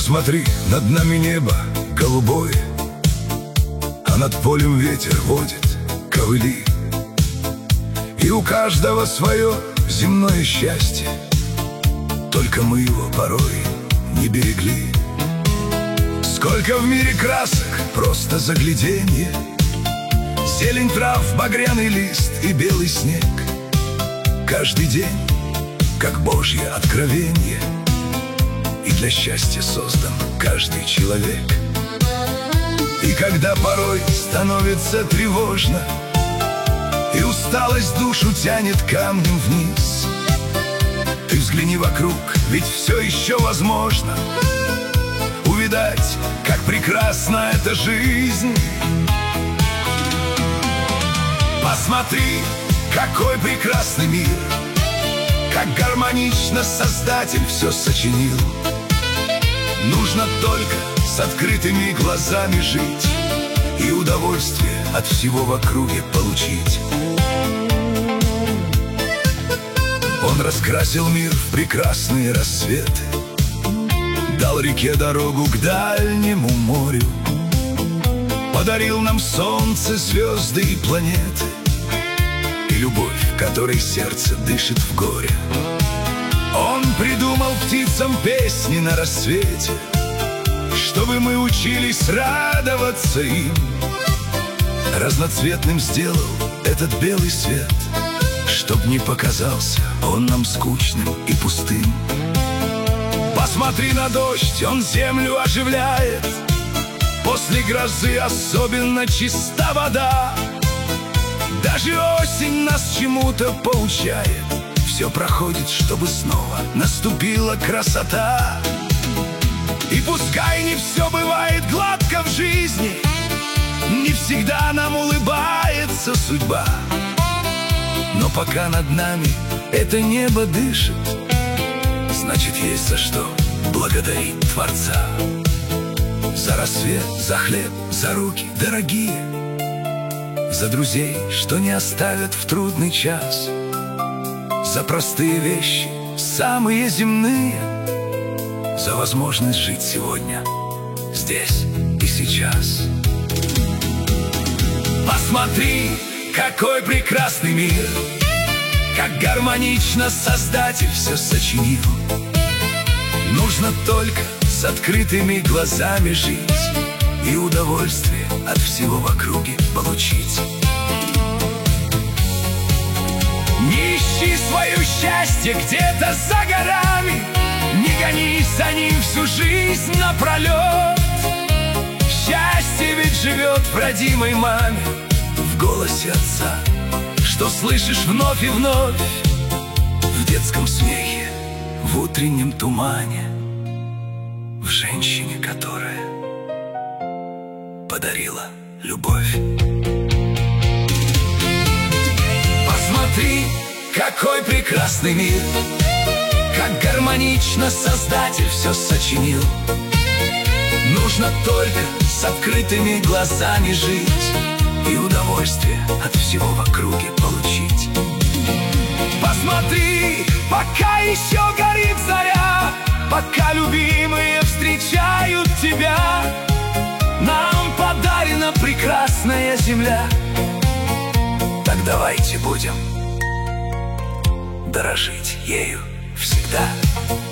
Посмотри, над нами небо голубое, а над полем ветер водит ковыли. И у каждого свое земное счастье, только мы его порой не берегли. Сколько в мире красок, просто загляденье, зелень трав, багряный лист и белый снег. Каждый день, как Божье откровенье, и для счастья создан каждый человек. И когда порой становится тревожно, и усталость душу тянет камнем вниз, ты взгляни вокруг, ведь все еще возможно увидать, как прекрасна эта жизнь. Посмотри, какой прекрасный мир, как гармонично Создатель все сочинил. Нужно только с открытыми глазами жить и удовольствие от всего в округе получить. Он раскрасил мир в прекрасные рассветы, дал реке дорогу к дальнему морю, подарил нам солнце, звезды и планеты, и любовь, которой сердце дышит в горе. Он придумал птицам песни на рассвете, чтобы мы учились радоваться им. Разноцветным сделал этот белый свет, чтоб не показался он нам скучным и пустым. Посмотри на дождь, он землю оживляет, после грозы особенно чиста вода. Даже осень нас чему-то поучает, все проходит, чтобы снова наступила красота. И пускай не все бывает гладко в жизни, не всегда нам улыбается судьба, но пока над нами это небо дышит, значит, есть за что благодарить Творца. За рассвет, за хлеб, за руки дорогие, за друзей, что не оставят в трудный час, за простые вещи, самые земные, за возможность жить сегодня, здесь и сейчас. Посмотри, какой прекрасный мир, как гармонично Создатель все сочинил. Нужно только с открытыми глазами жить и удовольствие от всего в округе получить. Не ищи свое счастье где-то за горами, не гонись за ним всю жизнь напролет. Счастье ведь живет в родимой маме, в голосе отца, что слышишь вновь и вновь, в детском смехе, в утреннем тумане, в женщине, которая подарила любовь. Посмотри, какой прекрасный мир, как гармонично Создатель все сочинил. Нужно только с открытыми глазами жить и удовольствие от всего в округе получить. Посмотри, пока еще горит заря, пока любимые встречают тебя, нам подарена прекрасная земля. Так давайте будем дорожить ею всегда.